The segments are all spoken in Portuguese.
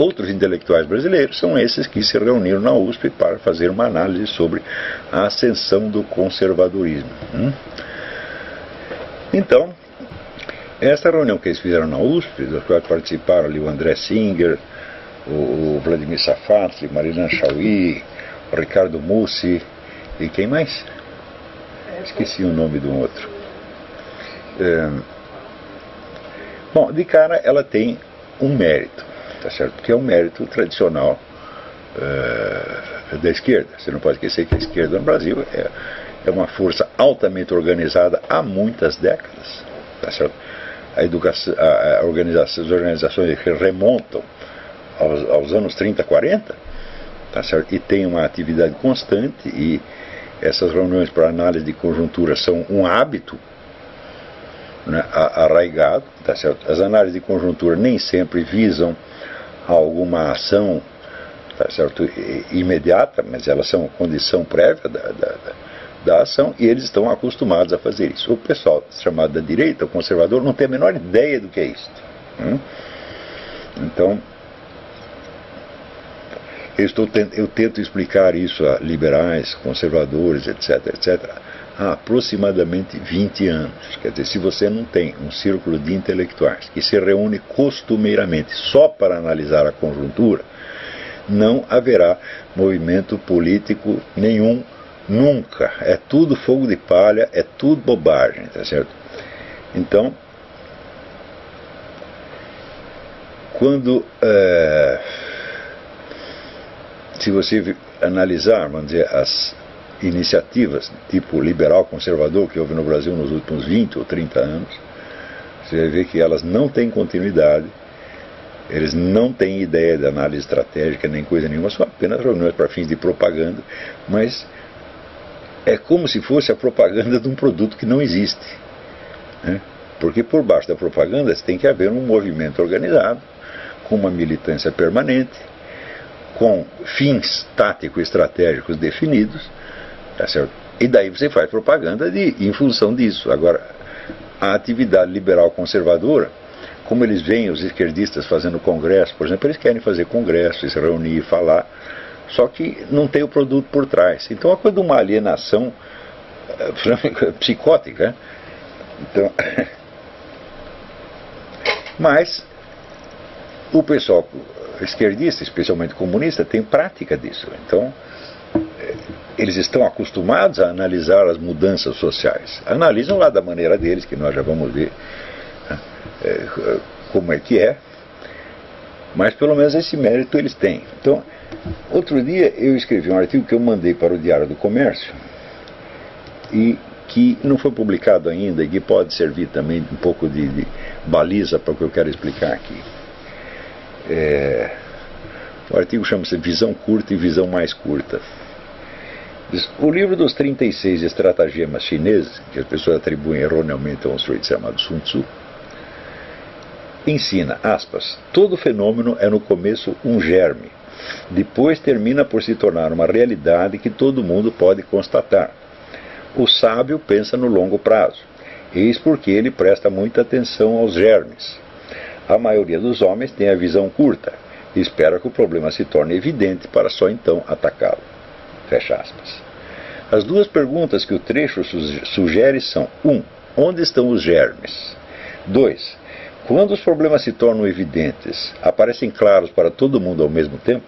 outros intelectuais brasileiros são esses que se reuniram na USP para fazer uma análise sobre a ascensão do conservadorismo. Então, esta reunião que eles fizeram na USP, da qual participaram ali o André Singer, o Vladimir Safatli, Marilan Chauí, o Ricardo Mussi e quem mais? Esqueci o nome de um outro. Bom, de cara ela tem um mérito, tá certo? Que é um mérito tradicional da esquerda. Você não pode esquecer que a esquerda no Brasil é uma força altamente organizada há muitas décadas, tá certo? As organizações que remontam aos anos 30, 40, tá certo? E tem uma atividade constante, e essas reuniões para análise de conjuntura são um hábito, né, arraigado, tá certo? As análises de conjuntura nem sempre visam alguma ação, tá certo, imediata, mas elas são condição prévia da ação, e eles estão acostumados a fazer isso. O pessoal chamado da direita, o conservador, não tem a menor ideia do que é isso. Então, eu tento explicar isso a liberais, conservadores, etc., há aproximadamente 20 anos. Quer dizer, se você não tem um círculo de intelectuais que se reúne costumeiramente só para analisar a conjuntura, não haverá movimento político nenhum, nunca. É tudo fogo de palha, é tudo bobagem, tá certo? Então, quando se você analisar, vamos dizer, as iniciativas tipo liberal conservador que houve no Brasil nos últimos 20 ou 30 anos, você vai ver que elas não têm continuidade, eles não têm ideia de análise estratégica nem coisa nenhuma, são apenas reuniões para fins de propaganda, mas é como se fosse a propaganda de um produto que não existe, né? Porque por baixo da propaganda tem que haver um movimento organizado, com uma militância permanente, com fins táticos e estratégicos definidos, tá certo? E daí você faz propaganda em função disso. Agora, a atividade liberal conservadora, como eles veem os esquerdistas fazendo congresso, por exemplo, eles querem fazer congresso, se reunir e falar, só que não tem o produto por trás. Então é uma coisa de uma alienação psicótica, né? Então, mas o pessoal esquerdista, especialmente comunista, tem prática disso. Então, eles estão acostumados a analisar as mudanças sociais. Analisam lá da maneira deles, que nós já vamos ver como é que é, mas pelo menos esse mérito eles têm. Então, outro dia eu escrevi um artigo que eu mandei para o Diário do Comércio e que não foi publicado ainda e que pode servir também um pouco de baliza para o que eu quero explicar aqui. O artigo chama-se Visão Curta e Visão Mais Curta. O livro dos 36 estratagemas chineses, que as pessoas atribuem erroneamente a um sujeito chamado Sun Tzu, ensina, aspas, todo fenômeno é no começo um germe, depois termina por se tornar uma realidade que todo mundo pode constatar. O sábio pensa no longo prazo, eis porque ele presta muita atenção aos germes. A maioria dos homens tem a visão curta e espera que o problema se torne evidente para só então atacá-lo. Fecha aspas. As duas perguntas que o trecho sugere são: 1. Onde estão os germes? 2. Quando os problemas se tornam evidentes, aparecem claros para todo mundo ao mesmo tempo?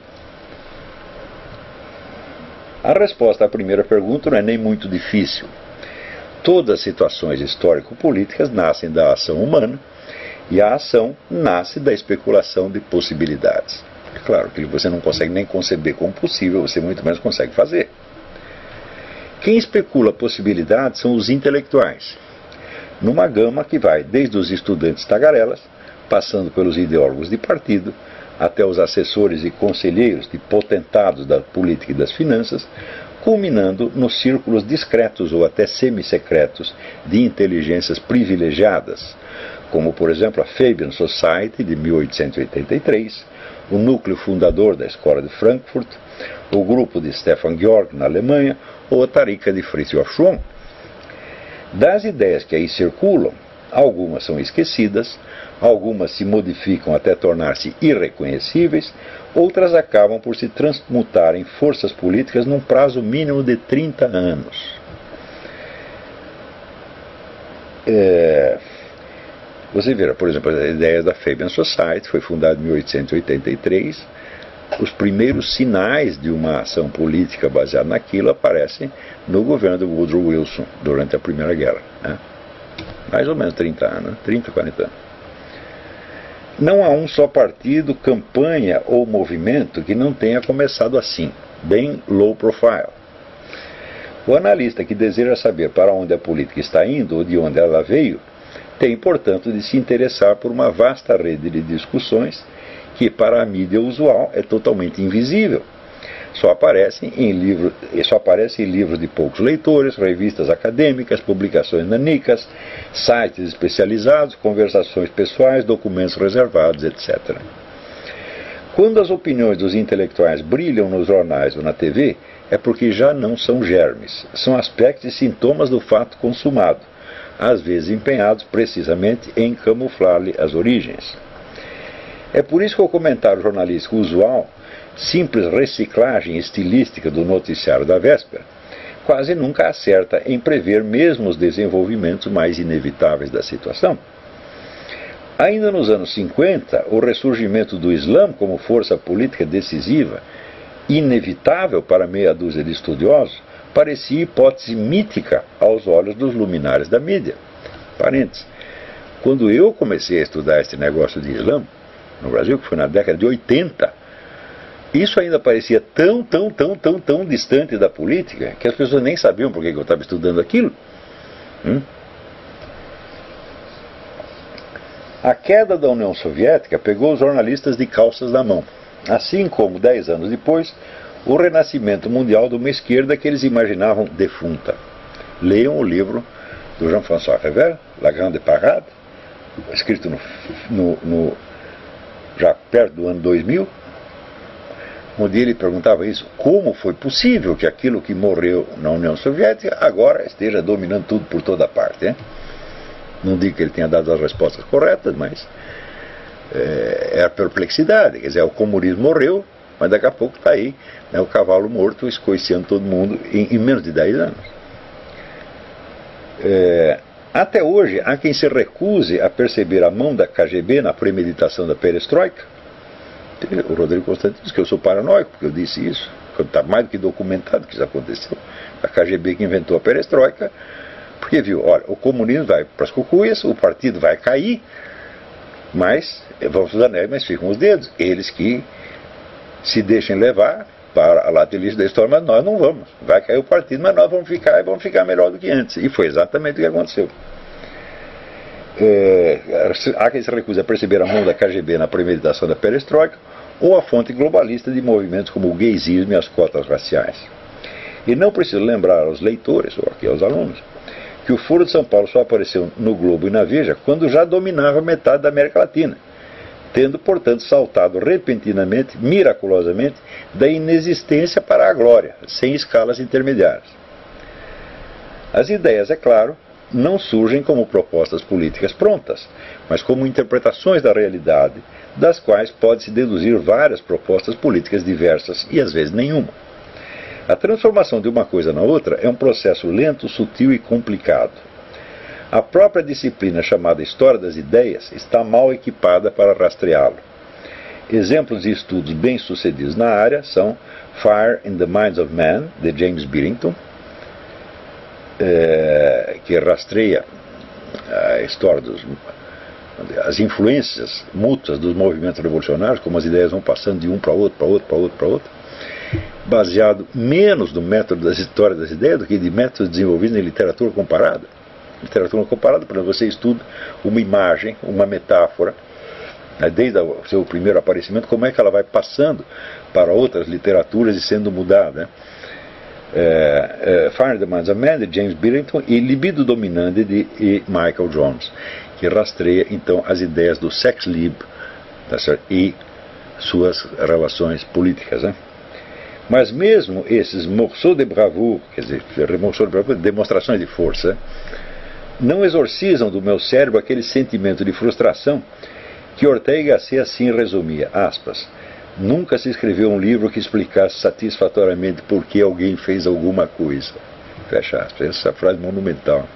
A resposta à primeira pergunta não é nem muito difícil. Todas as situações histórico-políticas nascem da ação humana, e a ação nasce da especulação de possibilidades. É claro que você não consegue nem conceber como possível, você muito menos consegue fazer. Quem especula possibilidades são os intelectuais, numa gama que vai desde os estudantes tagarelas, passando pelos ideólogos de partido, até os assessores e conselheiros de potentados da política e das finanças, culminando nos círculos discretos ou até semissecretos de inteligências privilegiadas, como, por exemplo, a Fabian Society, de 1883, o núcleo fundador da Escola de Frankfurt, o grupo de Stefan Georg, na Alemanha, ou a Tariqa de Fritjof Schwann. Das ideias que aí circulam, Algumas são esquecidas, algumas se modificam até tornar-se irreconhecíveis, outras acabam por se transmutar em forças políticas num prazo mínimo de 30 anos. Você vê, por exemplo, a ideia da Fabian Society foi fundada em 1883. Os primeiros sinais de uma ação política baseada naquilo aparecem no governo do Woodrow Wilson durante a Primeira Guerra, né? Mais ou menos 30 anos, 30, 40 anos. Não há um só partido, campanha ou movimento que não tenha começado assim, bem low profile. O analista que deseja saber para onde a política está indo ou de onde ela veio, tem, portanto, de se interessar por uma vasta rede de discussões que, para a mídia usual, é totalmente invisível. Só aparece em livros de poucos leitores, revistas acadêmicas, publicações nanicas, sites especializados, conversações pessoais, documentos reservados, etc. Quando as opiniões dos intelectuais brilham nos jornais ou na TV, é porque já não são germes, são aspectos e sintomas do fato consumado, às vezes empenhados precisamente em camuflar-lhe as origens. É por isso que o comentário jornalístico usual, simples reciclagem estilística do noticiário da véspera, quase nunca acerta em prever mesmo os desenvolvimentos mais inevitáveis da situação. Ainda nos anos 50, o ressurgimento do Islã como força política decisiva, inevitável para meia dúzia de estudiosos, parecia hipótese mítica aos olhos dos luminares da mídia. Parênteses. Quando eu comecei a estudar esse negócio de Islã, no Brasil, que foi na década de 80, isso ainda parecia tão distante da política, que as pessoas nem sabiam por que eu estava estudando aquilo. A queda da União Soviética pegou os jornalistas de calças na mão, assim como, 10 anos depois, o renascimento mundial de uma esquerda que eles imaginavam defunta. Leiam o livro do Jean-François Révert, La Grande Parade, escrito já perto do ano 2000, onde ele perguntava isso: como foi possível que aquilo que morreu na União Soviética agora esteja dominando tudo por toda parte, hein? Não digo que ele tenha dado as respostas corretas, mas é a perplexidade. Quer dizer, o comunismo morreu, mas daqui a pouco está aí, né, o cavalo morto escoiciando todo mundo em menos de 10 anos. Até hoje, há quem se recuse a perceber a mão da KGB na premeditação da perestroika. O Rodrigo Constantino diz que eu sou paranoico, porque eu disse isso, quando está mais do que documentado que isso aconteceu. A KGB que inventou a perestroika, porque viu, olha, o comunismo vai para as cucuias, o partido vai cair, mas vamos os anéis, mas ficam os dedos. Eles que se deixem levar para a lata lixo da história, mas nós não vamos. Vai cair o partido, mas nós vamos ficar e vamos ficar melhor do que antes. E foi exatamente o que aconteceu. Há quem se recusa a perceber a mão da KGB na premeditação da perestroika ou a fonte globalista de movimentos como o gaysismo e as cotas raciais. E não preciso lembrar aos leitores, ou aqui aos alunos, que o Foro de São Paulo só apareceu no Globo e na Veja quando já dominava metade da América Latina, tendo, portanto, saltado repentinamente, miraculosamente, da inexistência para a glória, sem escalas intermediárias. As ideias, é claro, não surgem como propostas políticas prontas, mas como interpretações da realidade, das quais pode-se deduzir várias propostas políticas diversas e às vezes nenhuma. A transformação de uma coisa na outra é um processo lento, sutil e complicado. A própria disciplina chamada História das Ideias está mal equipada para rastreá-lo. Exemplos de estudos bem-sucedidos na área são Fire in the Minds of Men, de James Billington, que rastreia a história as influências mútuas dos movimentos revolucionários, como as ideias vão passando de um para outro, baseado menos no método das histórias das ideias do que de métodos desenvolvidos em literatura comparada. Literatura comparada, por exemplo, você estuda uma imagem, uma metáfora, né, desde o seu primeiro aparecimento, como é que ela vai passando para outras literaturas e sendo mudada, né? Fire in the Minds of Men, de James Billington, e Libido Dominante, de Michael Jones, que rastreia então as ideias do sex lib, tá certo? E suas relações políticas, né? Mas mesmo esses morceaux de bravoure, quer dizer, demonstrações de força, não exorcizam do meu cérebro aquele sentimento de frustração que Ortega y Gasset assim resumia, aspas, nunca se escreveu um livro que explicasse satisfatoriamente por que alguém fez alguma coisa. Fecha aspas. Essa frase monumental.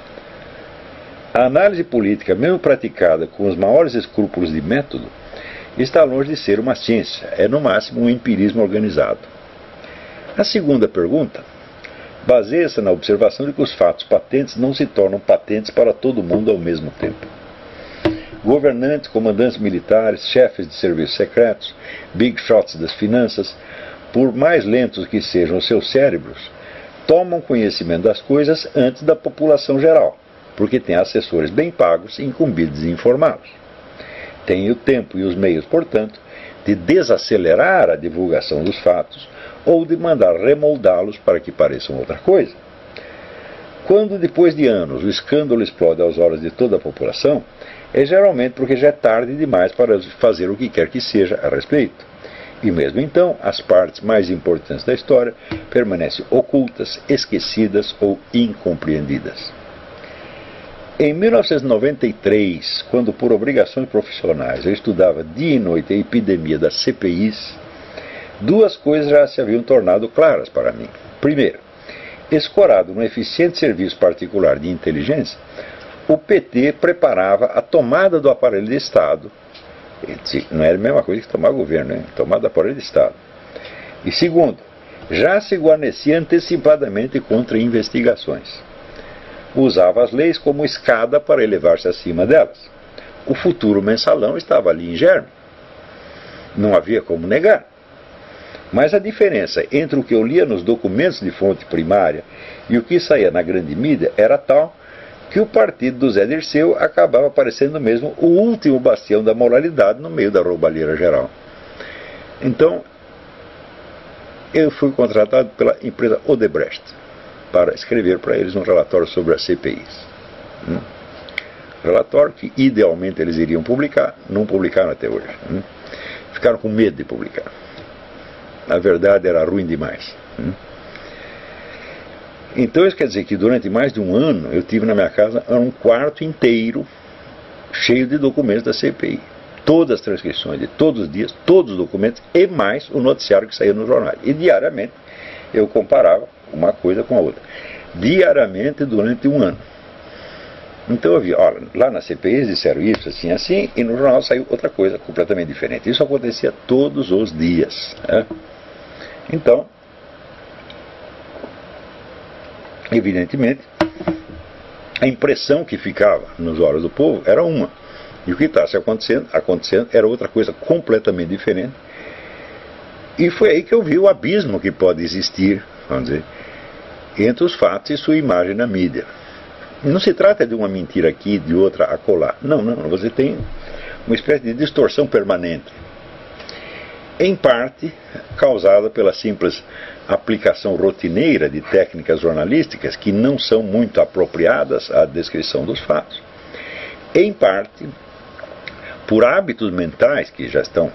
A análise política, mesmo praticada com os maiores escrúpulos de método, está longe de ser uma ciência. É, no máximo, um empirismo organizado. A segunda pergunta baseia-se na observação de que os fatos patentes não se tornam patentes para todo mundo ao mesmo tempo. Governantes, comandantes militares, chefes de serviços secretos, big shots das finanças, por mais lentos que sejam os seus cérebros, tomam conhecimento das coisas antes da população geral, porque têm assessores bem pagos e incumbidos de informá-los. Têm o tempo e os meios, portanto, de desacelerar a divulgação dos fatos ou de mandar remoldá-los para que pareçam outra coisa. Quando, depois de anos, o escândalo explode aos olhos de toda a população, é geralmente porque já é tarde demais para fazer o que quer que seja a respeito. E mesmo então, as partes mais importantes da história permanecem ocultas, esquecidas ou incompreendidas. Em 1993, quando por obrigações profissionais eu estudava dia e noite a epidemia das CPIs, duas coisas já se haviam tornado claras para mim. Primeiro, escorado no eficiente serviço particular de inteligência, o PT preparava a tomada do aparelho de Estado. Não era a mesma coisa que tomar governo, né? Tomada do aparelho de Estado. E segundo, já se guarnecia antecipadamente contra investigações. Usava as leis como escada para elevar-se acima delas. O futuro mensalão estava ali em germe. Não havia como negar. Mas a diferença entre o que eu lia nos documentos de fonte primária e o que saía na grande mídia era tal que o partido do Zé Dirceu acabava parecendo mesmo o último bastião da moralidade no meio da roubalheira geral. Então, eu fui contratado pela empresa Odebrecht para escrever para eles um relatório sobre as CPIs. Relatório que idealmente eles iriam publicar, não publicaram até hoje. Ficaram com medo de publicar. Na verdade era ruim demais. Então isso quer dizer que durante mais de um ano eu tive na minha casa um quarto inteiro cheio de documentos da CPI. Todas as transcrições de todos os dias, todos os documentos e mais o noticiário que saía no jornal. E diariamente eu comparava uma coisa com a outra. Diariamente durante um ano. Então eu vi, olha, lá na CPI eles disseram isso, assim, assim, e no jornal saiu outra coisa completamente diferente. Isso acontecia todos os dias. Né? Então, evidentemente, a impressão que ficava nos olhos do povo era uma. E o que estava acontecendo era outra coisa completamente diferente. E foi aí que eu vi o abismo que pode existir, vamos dizer, entre os fatos e sua imagem na mídia. Não se trata de uma mentira aqui, de outra acolá. Não, você tem uma espécie de distorção permanente. Em parte, causada pela simples aplicação rotineira de técnicas jornalísticas que não são muito apropriadas à descrição dos fatos. Em parte, por hábitos mentais que já estão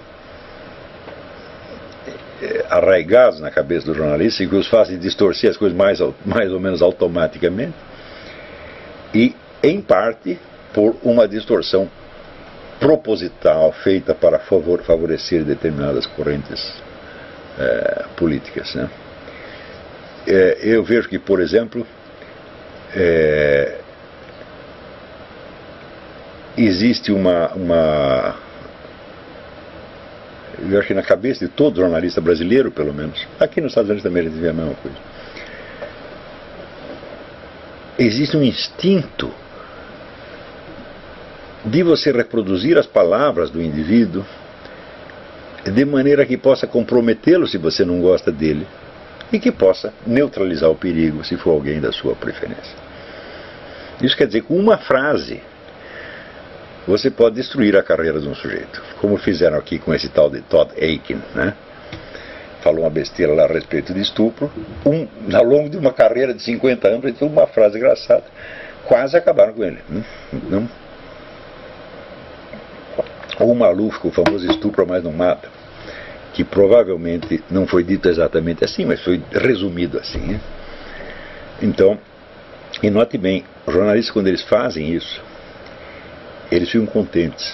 arraigados na cabeça do jornalista e que os fazem distorcer as coisas mais ou menos automaticamente. E, em parte, por uma distorção proposital feita para favorecer determinadas correntes políticas. Né? Eu vejo que, por exemplo, existe uma... Eu acho que na cabeça de todo jornalista brasileiro, pelo menos, aqui nos Estados Unidos também a gente vê a mesma coisa. Existe um instinto de você reproduzir as palavras do indivíduo de maneira que possa comprometê-lo se você não gosta dele e que possa neutralizar o perigo se for alguém da sua preferência. Isso quer dizer que com uma frase você pode destruir a carreira de um sujeito, como fizeram aqui com esse tal de Todd Akin, né? Falou uma besteira lá a respeito de estupro, ao longo de uma carreira de 50 anos, ele falou uma frase engraçada, quase acabaram com ele. Não? Ou o Maluf, o famoso estupro mas não mata, que provavelmente não foi dito exatamente assim, mas foi resumido assim. Né? Então, E note bem, os jornalistas, quando eles fazem isso, eles ficam contentes,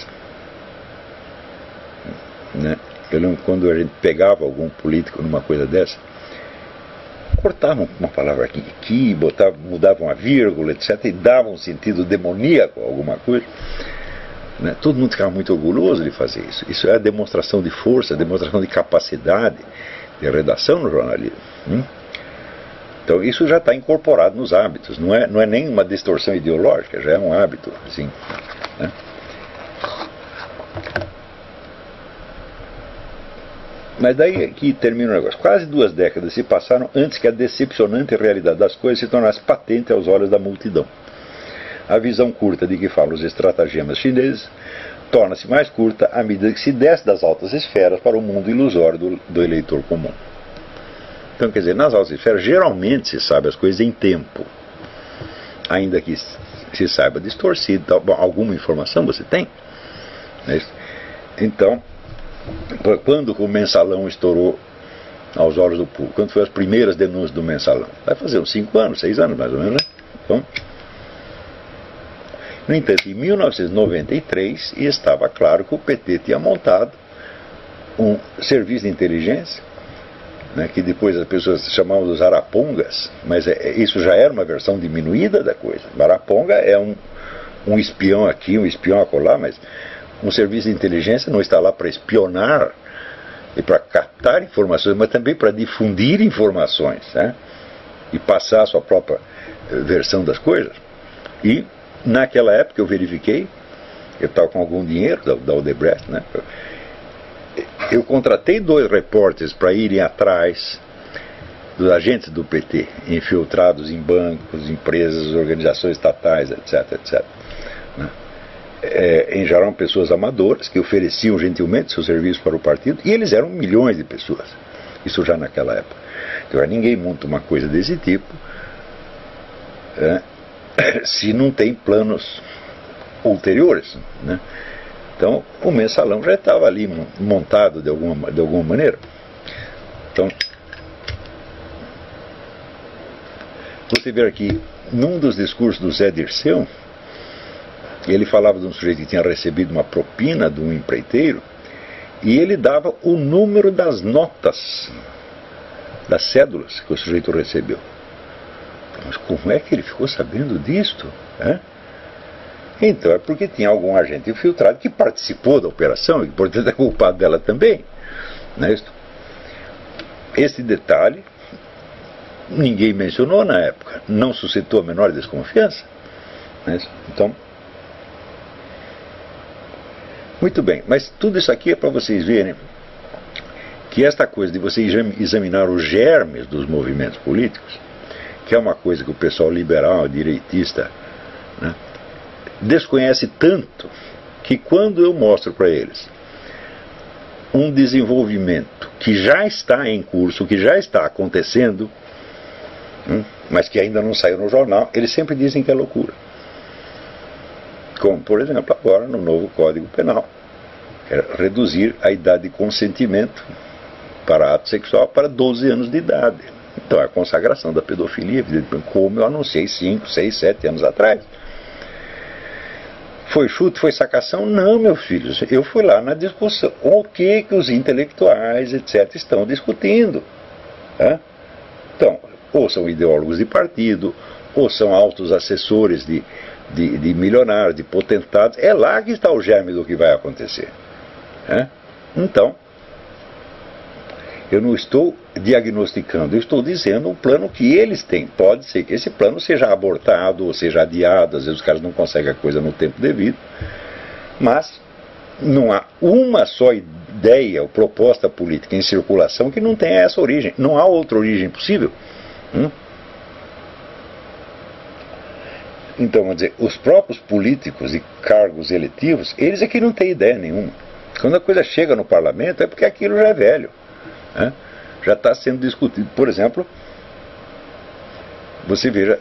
né? Eu lembro quando a gente pegava algum político numa coisa dessa, cortavam uma palavra aqui, mudavam a vírgula, etc., e davam um sentido demoníaco a alguma coisa, né? Todo mundo ficava muito orgulhoso de fazer isso. Isso é a demonstração de força, a demonstração de capacidade de redação no jornalismo. Então isso já está incorporado nos hábitos, não é nem uma distorção ideológica, já é um hábito, assim, né? Mas daí que termina o negócio. Quase 2 décadas se passaram antes que a decepcionante realidade das coisas se tornasse patente aos olhos da multidão. A visão curta de que falam os estratagemas chineses torna-se mais curta à medida que se desce das altas esferas para o mundo ilusório do eleitor comum. Então, quer dizer, nas altas esferas geralmente se sabe as coisas em tempo, ainda que se saiba distorcido. Bom, alguma informação você tem, né? Então, quando o mensalão estourou aos olhos do público, quando foram as primeiras denúncias do mensalão, vai fazer uns 5 anos, 6 anos mais ou menos, né? Então, no entanto, em 1993 estava claro que o PT tinha montado um serviço de inteligência, né, que depois as pessoas chamavam dos arapongas, mas isso já era uma versão diminuída da coisa. Araponga é um espião aqui, um espião acolá, mas um serviço de inteligência não está lá para espionar e para captar informações, mas também para difundir informações, né, e passar a sua própria versão das coisas. E naquela época eu verifiquei, eu estava com algum dinheiro da Odebrecht, né, eu contratei 2 repórteres para irem atrás dos agentes do PT, infiltrados em bancos, empresas, organizações estatais, etc, etc. Né? Em geral, pessoas amadoras que ofereciam gentilmente seu serviço para o partido, e eles eram milhões de pessoas. Isso já naquela época. Então, ninguém monta uma coisa desse tipo se não tem planos ulteriores, né? Então, o mensalão já estava ali montado de alguma maneira. Então, você vê aqui, num dos discursos do Zé Dirceu, ele falava de um sujeito que tinha recebido uma propina de um empreiteiro, e ele dava o número das notas, das cédulas que o sujeito recebeu. Mas como é que ele ficou sabendo disto? Então é porque tinha algum agente infiltrado que participou da operação e, portanto, é culpado dela também. Não é isso? Esse detalhe ninguém mencionou na época, não suscitou a menor desconfiança. Não é isso? Então, muito bem, mas tudo isso aqui é para vocês verem que esta coisa de você examinar os germes dos movimentos políticos, que é uma coisa que o pessoal liberal, direitista, né, desconhece tanto, que quando eu mostro para eles um desenvolvimento que já está em curso, que já está acontecendo, mas que ainda não saiu no jornal, eles sempre dizem que é loucura. Como, por exemplo, agora no novo Código Penal, reduzir a idade de consentimento para ato sexual para 12 anos de idade. Então é a consagração da pedofilia, como eu anunciei 5, 6, 7 anos atrás. Foi chute, foi sacação? Não, meus filhos. Eu fui lá na discussão. O que os intelectuais, etc., estão discutindo? Então, ou são ideólogos de partido, ou são altos assessores de milionários, de potentados. É lá que está o germe do que vai acontecer. Então, eu não estou diagnosticando, eu estou dizendo um plano que eles têm. Pode ser que esse plano seja abortado ou seja adiado, às vezes os caras não conseguem a coisa no tempo devido, mas não há uma só ideia ou proposta política em circulação que não tenha essa origem. Não há outra origem possível. Então, vamos dizer, os próprios políticos e cargos eletivos, eles é que não têm ideia nenhuma. Quando a coisa chega no parlamento é porque aquilo já é velho. Já está sendo discutido. Por exemplo, você veja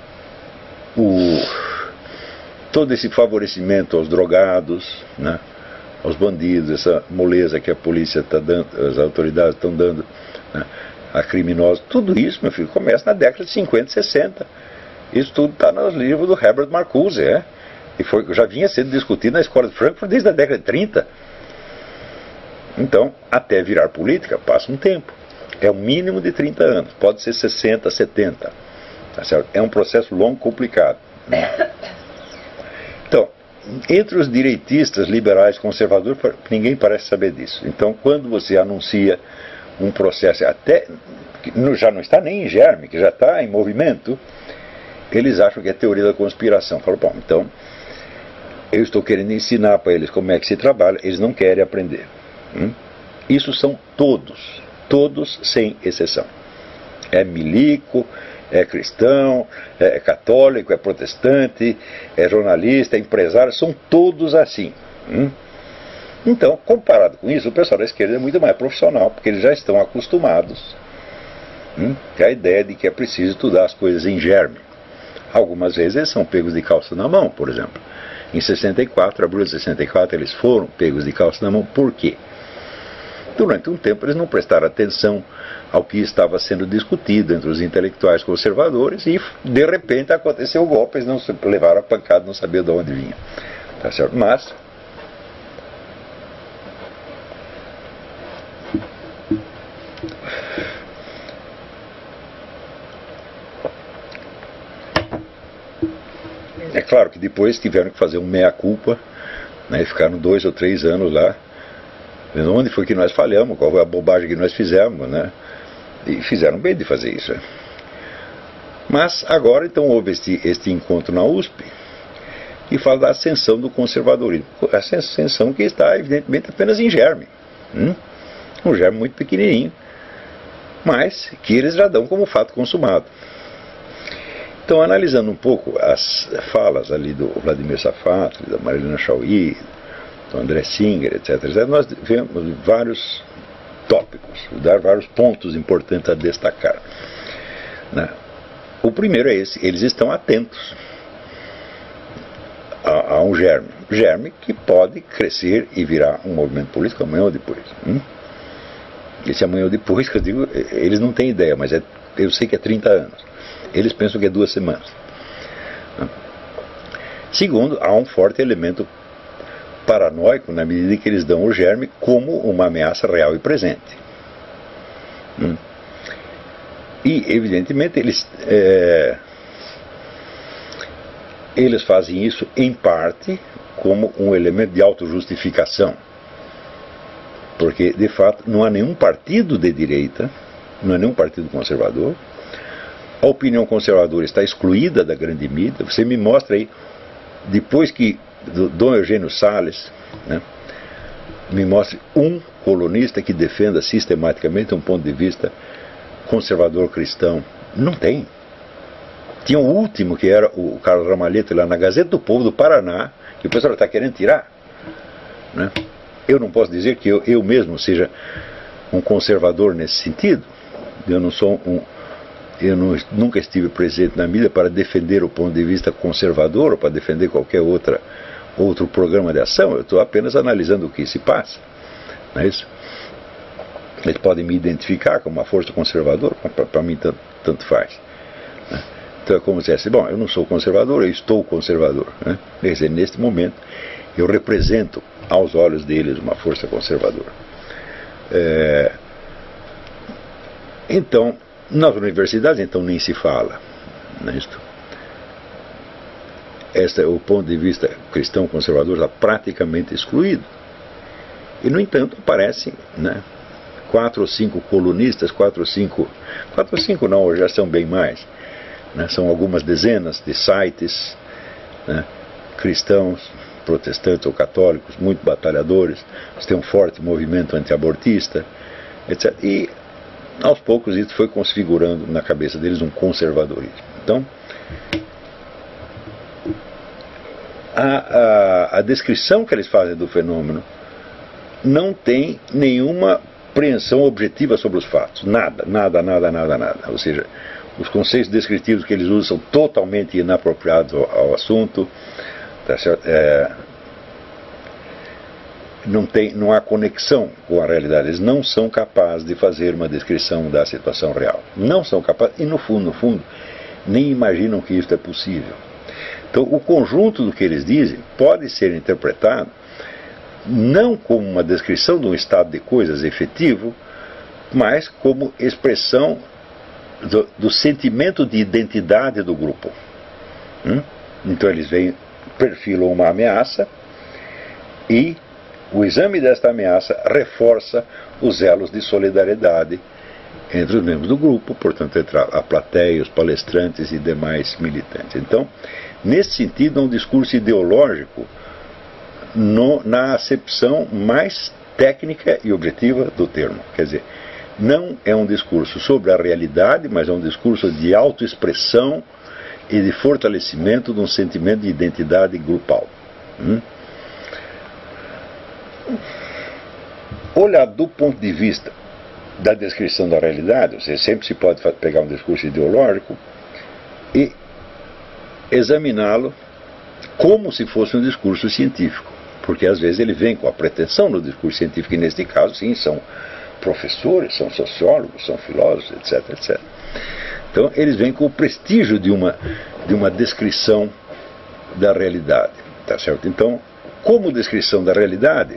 todo esse favorecimento aos drogados, né, aos bandidos, essa moleza que a polícia está dando, as autoridades estão dando, né, a criminosos. Tudo isso, meu filho, começa na década de 50, 60. Isso tudo está nos livros do Herbert Marcuse, e já vinha sendo discutido na escola de Frankfurt desde a década de 30. Então, até virar política, passa um tempo. É um mínimo de 30 anos, pode ser 60, 70. Tá certo? É um processo longo, complicado. Então, entre os direitistas, liberais, conservadores, ninguém parece saber disso. Então, quando você anuncia um processo, até que já não está nem em germe, que já está em movimento, eles acham que é teoria da conspiração. Falam, bom, então, eu estou querendo ensinar para eles como é que se trabalha, eles não querem aprender. Isso são todos sem exceção. É milico, é cristão, é católico, é protestante, é jornalista, é empresário, são todos assim. Então, comparado com isso, o pessoal da esquerda é muito mais profissional, porque eles já estão acostumados com a ideia de que é preciso estudar as coisas em germe. Algumas vezes eles são pegos de calça na mão, por exemplo. Em 64, abril de 64, eles foram pegos de calça na mão. Por quê? Durante um tempo eles não prestaram atenção ao que estava sendo discutido entre os intelectuais conservadores e, de repente, aconteceu o golpe, eles não levaram a pancada, não sabiam de onde vinha. Tá certo? Mas é claro que depois tiveram que fazer um meia-culpa, né, ficaram 2 ou 3 anos lá, vendo onde foi que nós falhamos, qual foi a bobagem que nós fizemos, né? E fizeram bem de fazer isso. Mas agora, então, houve este encontro na USP, que fala da ascensão do conservadorismo. Essa ascensão que está, evidentemente, apenas em germe. Um germe muito pequenininho, mas que eles já dão como fato consumado. Então, analisando um pouco as falas ali do Vladimir Safatli, da Marilena Chauí, do André Singer, etc., nós vemos vários tópicos, dar vários pontos importantes a destacar. O primeiro é esse: eles estão atentos a um germe que pode crescer e virar um movimento político amanhã ou depois. Esse amanhã ou depois, que eu digo, eles não têm ideia, mas eu sei que é 30 anos. Eles pensam que é 2 semanas. Segundo, há um forte elemento paranoico na medida em que eles dão o germe como uma ameaça real e presente. E, evidentemente, eles fazem isso, em parte, como um elemento de autojustificação. Porque, de fato, não há nenhum partido de direita, não há nenhum partido conservador. A opinião conservadora está excluída da grande mídia. Você me mostra aí, depois que Dom Eugênio Salles, né, me mostre um colunista que defenda sistematicamente um ponto de vista conservador cristão. Não tem. Tinha o último, que era o Carlos Ramalhete, lá na Gazeta do Povo do Paraná, que o pessoal está querendo tirar. Né? Eu não posso dizer que eu mesmo seja um conservador nesse sentido. Eu não sou nunca estive presente na mídia para defender o ponto de vista conservador ou para defender qualquer outro programa de ação. Eu estou apenas analisando o que se passa. Não é isso? Eles podem me identificar como uma força conservadora, para mim tanto faz. Né? Então é como se dissesse, bom, eu não sou conservador, eu estou conservador. Né? Quer dizer, neste momento, eu represento aos olhos deles uma força conservadora. Então, nas universidades, então, nem se fala. Não é isto? O ponto de vista cristão conservador está praticamente excluído. E, no entanto, aparecem, né, 4 ou 5 colunistas, 4 ou 5 não, hoje já são bem mais, né, são algumas dezenas de sites, né, cristãos, protestantes ou católicos, muito batalhadores, eles têm um forte movimento antiabortista, etc. E, aos poucos, isso foi configurando na cabeça deles um conservadorismo. Então, a descrição que eles fazem do fenômeno não tem nenhuma preensão objetiva sobre os fatos. Nada. Ou seja, os conceitos descritivos que eles usam são totalmente inapropriados ao assunto. Tá certo? Não há conexão com a realidade. Eles não são capazes de fazer uma descrição da situação real. Não são capazes. E, no fundo, nem imaginam que isso é possível. Então, o conjunto do que eles dizem pode ser interpretado não como uma descrição de um estado de coisas efetivo, mas como expressão do sentimento de identidade do grupo. Então eles perfilam uma ameaça e o exame desta ameaça reforça os elos de solidariedade entre os membros do grupo, portanto entre a plateia, os palestrantes e demais militantes. Então, nesse sentido, é um discurso ideológico na acepção mais técnica e objetiva do termo. Quer dizer, não é um discurso sobre a realidade, mas é um discurso de autoexpressão e de fortalecimento de um sentimento de identidade grupal. Olhado do ponto de vista da descrição da realidade, você sempre se pode pegar um discurso ideológico e examiná-lo como se fosse um discurso científico, porque às vezes ele vem com a pretensão no discurso científico, e neste caso, sim, são professores, são sociólogos, são filósofos, etc, etc. Então, eles vêm com o prestígio de uma descrição da realidade, tá certo? Então, como descrição da realidade,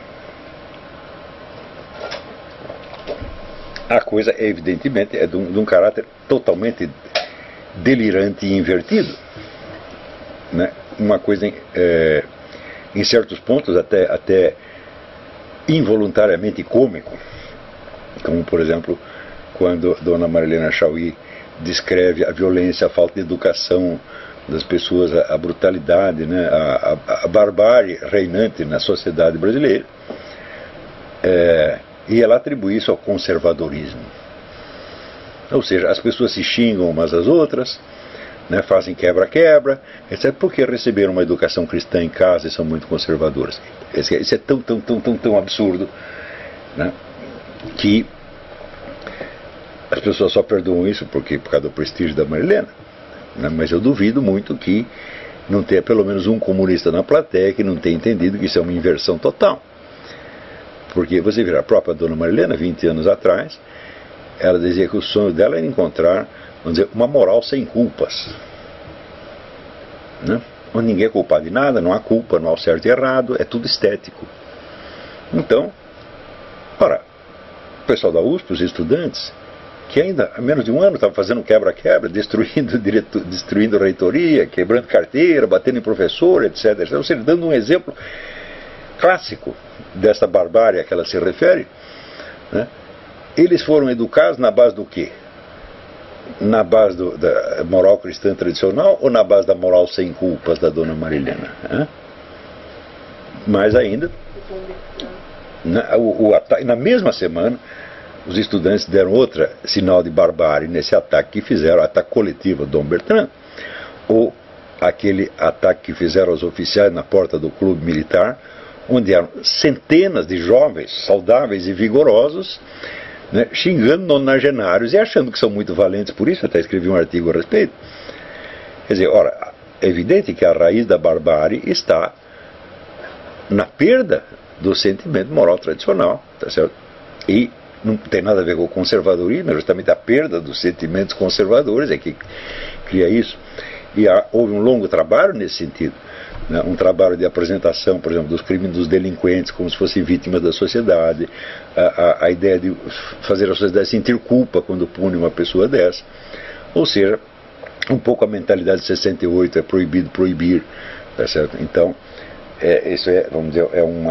a coisa, evidentemente, é de um caráter totalmente delirante e invertido, né? Uma coisa, em certos pontos, até involuntariamente cômico, como, por exemplo, quando Dona Marilena Chaui descreve a violência, a falta de educação das pessoas, a brutalidade, né? a barbárie reinante na sociedade brasileira, e ela atribui isso ao conservadorismo. Ou seja, as pessoas se xingam umas às outras, né, fazem quebra-quebra, etc., porque receberam uma educação cristã em casa e são muito conservadoras. Isso é tão absurdo, né, que as pessoas só perdoam isso por causa do prestígio da Marilena, né, mas eu duvido muito que não tenha pelo menos um comunista na plateia que não tenha entendido que isso é uma inversão total. Porque você vê a própria Dona Marilena, 20 anos atrás, ela dizia que o sonho dela era encontrar, vamos dizer, uma moral sem culpas, né? Onde ninguém é culpado de nada, não há culpa, não há certo e errado, é tudo estético. Então, ora, o pessoal da USP, os estudantes, que ainda há menos de um ano estavam fazendo quebra-quebra, destruindo reitoria, quebrando carteira, batendo em professor, etc. Ou seja, dando um exemplo clássico dessa barbárie a que ela se refere, né? Eles foram educados na base do quê? Na base da moral cristã tradicional ou na base da moral sem culpas da Dona Marilena? Mais ainda, na mesma semana, os estudantes deram outro sinal de barbárie nesse ataque que fizeram, ataque coletivo a Dom Bertrand, ou aquele ataque que fizeram aos oficiais na porta do clube militar, onde eram centenas de jovens saudáveis e vigorosos, né, xingando nonagenários e achando que são muito valentes por isso. Até escrevi um artigo a respeito. Quer dizer, ora, é evidente que a raiz da barbárie está na perda do sentimento moral tradicional, tá certo? E não tem nada a ver com o conservadorismo, é justamente a perda dos sentimentos conservadores é que cria isso. E houve um longo trabalho nesse sentido, né? Um trabalho de apresentação, por exemplo, dos crimes dos delinquentes como se fossem vítimas da sociedade, a ideia de fazer a sociedade sentir culpa quando pune uma pessoa dessa. Ou seja, um pouco a mentalidade de 68, é proibido proibir, tá certo? Então, isso é, vamos dizer,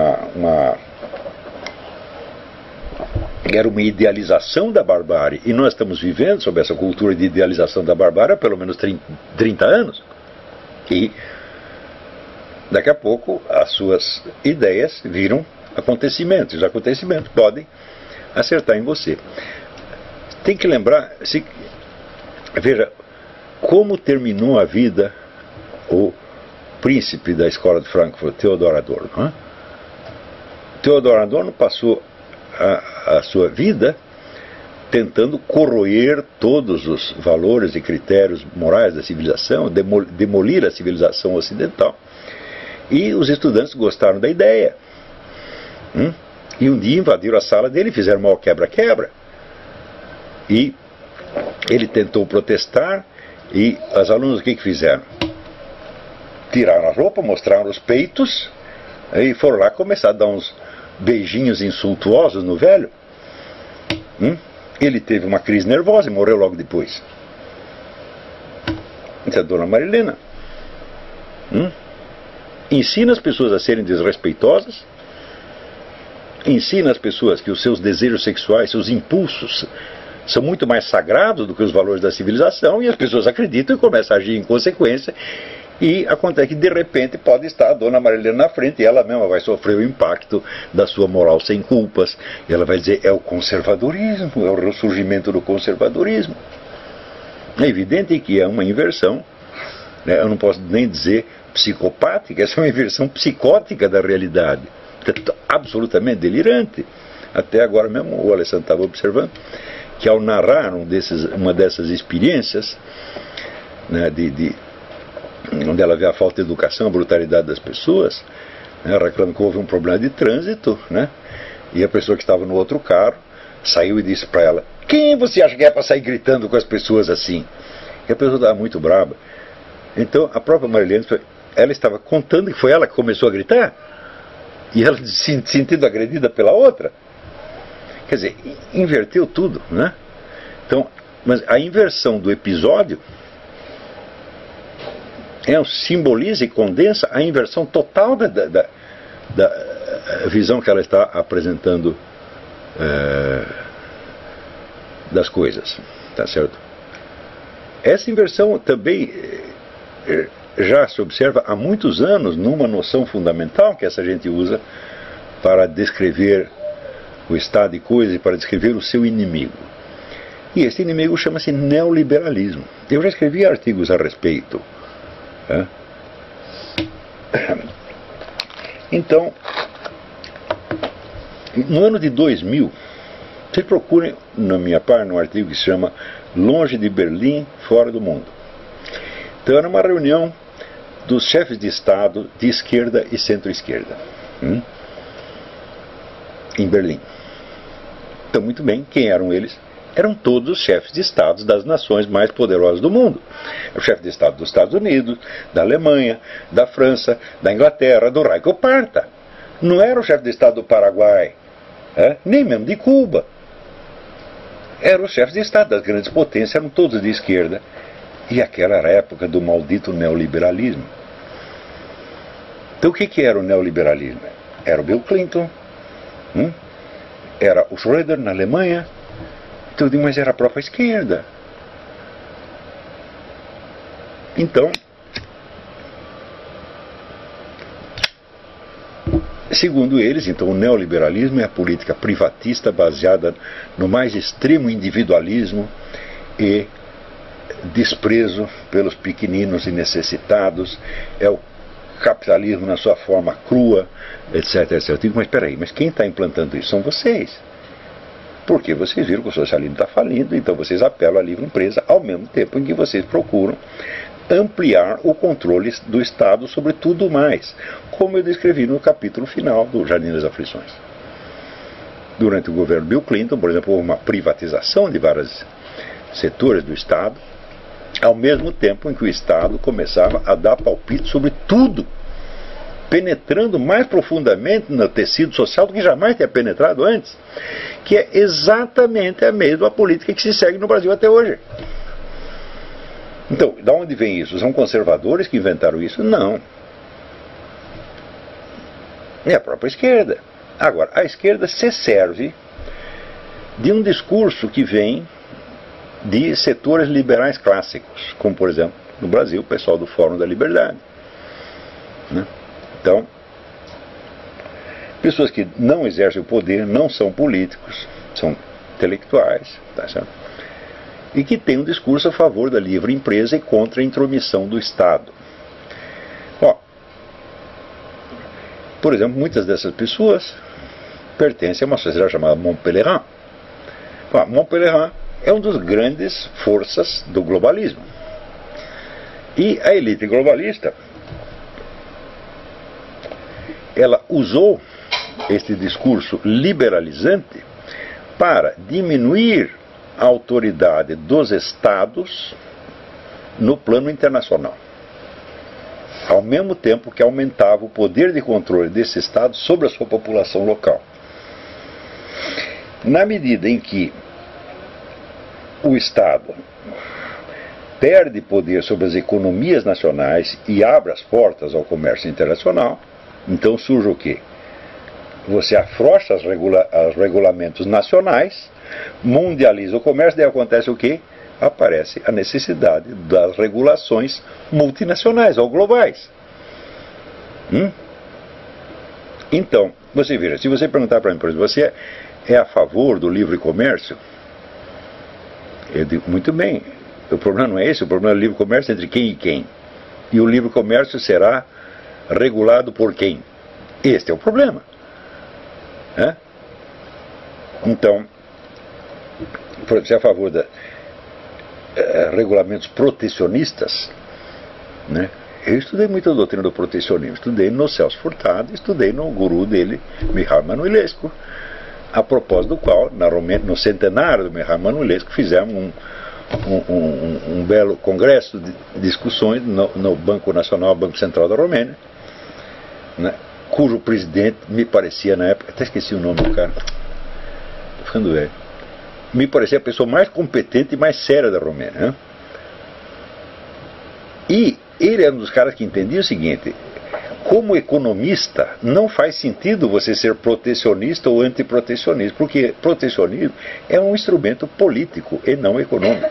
era uma idealização da barbárie, e nós estamos vivendo sob essa cultura de idealização da barbárie há pelo menos 30 anos, e daqui a pouco as suas ideias viram acontecimentos, os acontecimentos podem acertar em você. Tem que lembrar, veja, como terminou a vida o príncipe da escola de Frankfurt, Theodor Adorno, né? Theodor Adorno passou a sua vida tentando corroer todos os valores e critérios morais da civilização, demolir a civilização ocidental. E os estudantes gostaram da ideia. E um dia invadiram a sala dele e fizeram mal quebra-quebra. E ele tentou protestar, E as alunas o que fizeram? Tiraram a roupa, mostraram os peitos, e foram lá começar a dar uns beijinhos insultuosos no velho. Ele teve uma crise nervosa e morreu logo depois. Então, a dona Marilena ensina as pessoas a serem desrespeitosas, ensina as pessoas que os seus desejos sexuais, seus impulsos, são muito mais sagrados do que os valores da civilização, e as pessoas acreditam e começam a agir em consequência, e acontece que de repente pode estar a dona Marilena na frente e ela mesma vai sofrer o impacto da sua moral sem culpas, e ela vai dizer: é o conservadorismo, é o ressurgimento do conservadorismo. É evidente que é uma inversão, né? Eu não posso nem dizer psicopática, essa é uma inversão psicótica da realidade, absolutamente delirante. Até agora mesmo o Alessandro estava observando que ao narrar uma dessas experiências, né, onde ela vê a falta de educação, a brutalidade das pessoas, né, reclama que houve um problema de trânsito, né, e a pessoa que estava no outro carro saiu e disse para ela: quem você acha que é para sair gritando com as pessoas assim? E a pessoa estava muito brava. Então a própria Marilene, ela estava contando que foi ela que começou a gritar, e ela se sentindo agredida pela outra. Quer dizer, inverteu tudo, né? Então, mas a inversão do episódio simboliza e condensa a inversão total da visão que ela está apresentando das coisas, tá certo? Essa inversão também já se observa há muitos anos numa noção fundamental que essa gente usa para descrever o estado de coisas e para descrever o seu inimigo. E esse inimigo chama-se neoliberalismo. Eu já escrevi artigos a respeito. Então, no ano de 2000, vocês procurem na minha página um artigo que se chama Longe de Berlim, Fora do Mundo. Então era uma reunião dos chefes de Estado de esquerda e centro-esquerda em Berlim. Então, muito bem, quem eram eles? Eram todos os chefes de Estado das nações mais poderosas do mundo. O chefe de Estado dos Estados Unidos, da Alemanha, da França, da Inglaterra, do Reich Parta. Não era o chefe de Estado do Paraguai, nem mesmo de Cuba. Eram os chefes de Estado das grandes potências, eram todos de esquerda. E aquela era a época do maldito neoliberalismo. Então o que era o neoliberalismo? Era o Bill Clinton, era o Schröder na Alemanha, tudo, mas era a própria esquerda. Então, segundo eles, então, o neoliberalismo é a política privatista baseada no mais extremo individualismo e desprezo pelos pequeninos e necessitados, é o capitalismo na sua forma crua, etc, etc. Eu digo, mas espera aí, mas quem está implantando isso são vocês. Porque vocês viram que o socialismo está falindo, então vocês apelam à livre empresa ao mesmo tempo em que vocês procuram ampliar o controle do Estado sobre tudo mais, como eu descrevi no capítulo final do Jardim das Aflições. Durante o governo Bill Clinton, por exemplo, houve uma privatização de vários setores do Estado, ao mesmo tempo em que o Estado começava a dar palpite sobre tudo, penetrando mais profundamente no tecido social do que jamais tinha penetrado antes, que é exatamente a mesma política que se segue no Brasil até hoje. Então, de onde vem isso? São conservadores que inventaram isso? Não. É a própria esquerda. Agora, a esquerda se serve de um discurso que vem de setores liberais clássicos, como, por exemplo, no Brasil, o pessoal do Fórum da Liberdade. Então, pessoas que não exercem o poder, não são políticos, são intelectuais, tá certo? E que têm um discurso a favor da livre empresa e contra a intromissão do Estado. Por exemplo, muitas dessas pessoas pertencem a uma sociedade chamada Mont Pelerin. Mont Pelerin é uma das grandes forças do globalismo. E a elite globalista, ela usou este discurso liberalizante para diminuir a autoridade dos Estados no plano internacional, ao mesmo tempo que aumentava o poder de controle desse Estado sobre a sua população local. Na medida em que o Estado perde poder sobre as economias nacionais e abre as portas ao comércio internacional, então surge o quê? Você afrouxa os regulamentos nacionais, mundializa o comércio, daí acontece o quê? Aparece a necessidade das regulações multinacionais ou globais. Então, você veja, se você perguntar para mim, por exemplo, você é a favor do livre comércio? Eu digo, muito bem, o problema não é esse, o problema é o livre comércio entre quem e quem. E o livre comércio será regulado por quem? Este é o problema. Então, você é a favor de regulamentos protecionistas, né? Eu estudei muito a doutrina do protecionismo, estudei no Celso Furtado, estudei no guru dele, Mihail Manuilescu, a propósito do qual, no centenário do Mihail Manuilescu, fizemos um belo congresso de discussões no Banco Nacional, Banco Central da Romênia, né, cujo presidente me parecia na época, até esqueci o nome do cara, estou ficando velho, me parecia a pessoa mais competente e mais séria da Romênia, né? E ele era um dos caras que entendia o seguinte: como economista, não faz sentido você ser protecionista ou antiprotecionista, porque protecionismo é um instrumento político e não econômico.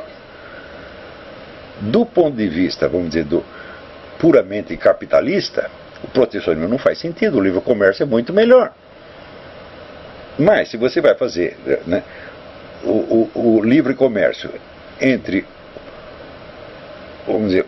Do ponto de vista, vamos dizer, puramente capitalista, o protecionismo não faz sentido, o livre comércio é muito melhor. Mas, se você vai fazer, né, o livre comércio entre, vamos dizer,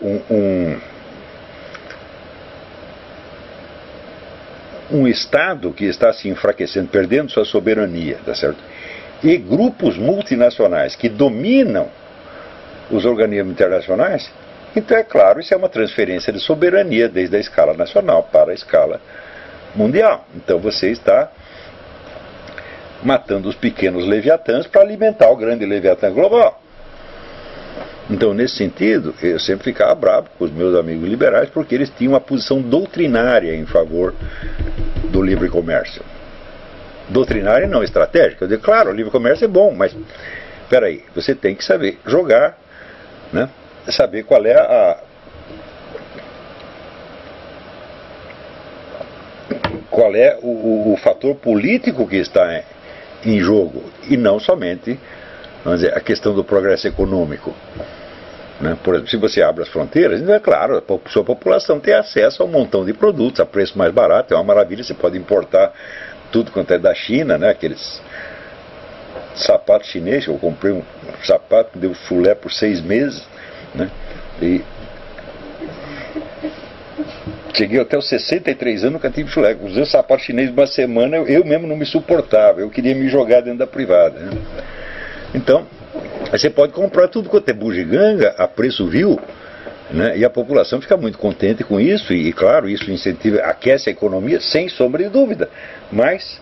um Estado que está se enfraquecendo, perdendo sua soberania, tá certo? E grupos multinacionais que dominam os organismos internacionais, então é claro, isso é uma transferência de soberania desde a escala nacional para a escala mundial. Então você está matando os pequenos leviatãs para alimentar o grande leviatã global. Então, nesse sentido, eu sempre ficava bravo com os meus amigos liberais, porque eles tinham uma posição doutrinária em favor do livre comércio. Doutrinária e não estratégica. Eu digo, claro, o livre comércio é bom, mas, espera aí, você tem que saber jogar, né? Saber qual é o fator político que está em jogo, e não somente, vamos dizer, a questão do progresso econômico. Né? Por exemplo, se você abre as fronteiras, então é claro, a sua população tem acesso a um montão de produtos a preço mais barato, é uma maravilha, você pode importar tudo quanto é da China, né? Aqueles sapatos chineses, eu comprei um sapato que deu chulé por 6 meses, né? E cheguei até os 63 anos, nunca tive chulé. Usei o sapato chinês uma semana, eu mesmo não me suportava, eu queria me jogar dentro da privada, né? Então, você pode comprar tudo quanto é bugiganga a preço vil, né? E a população fica muito contente com isso, e claro, isso incentiva, aquece a economia, sem sombra de dúvida. Mas,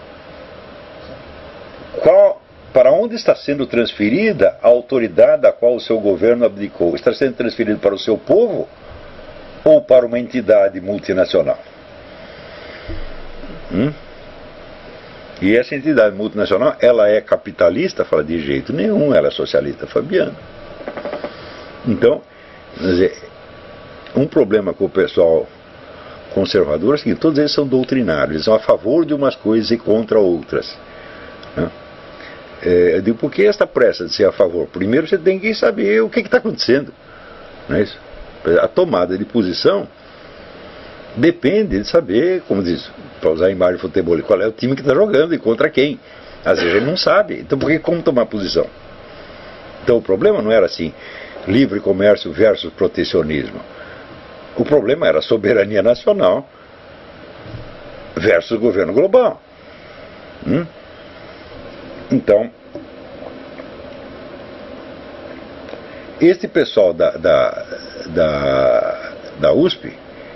para onde está sendo transferida a autoridade a qual o seu governo abdicou? Está sendo transferido para o seu povo ou para uma entidade multinacional? E essa entidade multinacional, ela é capitalista? Fala, de jeito nenhum, ela é socialista fabiana. Então, quer dizer, um problema com o pessoal conservador é o seguinte: todos eles são doutrinários, eles são a favor de umas coisas e contra outras, né? Eu digo, por que esta pressa de ser a favor? Primeiro você tem que saber o que está acontecendo, não é isso? A tomada de posição depende de saber, como diz, para usar a imagem de futebol, qual é o time que está jogando e contra quem. Às vezes ele não sabe, então por que como tomar posição? Então o problema não era assim, livre comércio versus protecionismo. O problema era soberania nacional versus governo global. Então, este pessoal da USP,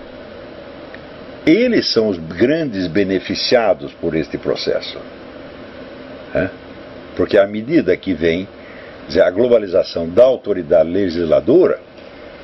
eles são os grandes beneficiados por este processo, né? Porque à medida que vem a globalização da autoridade legisladora,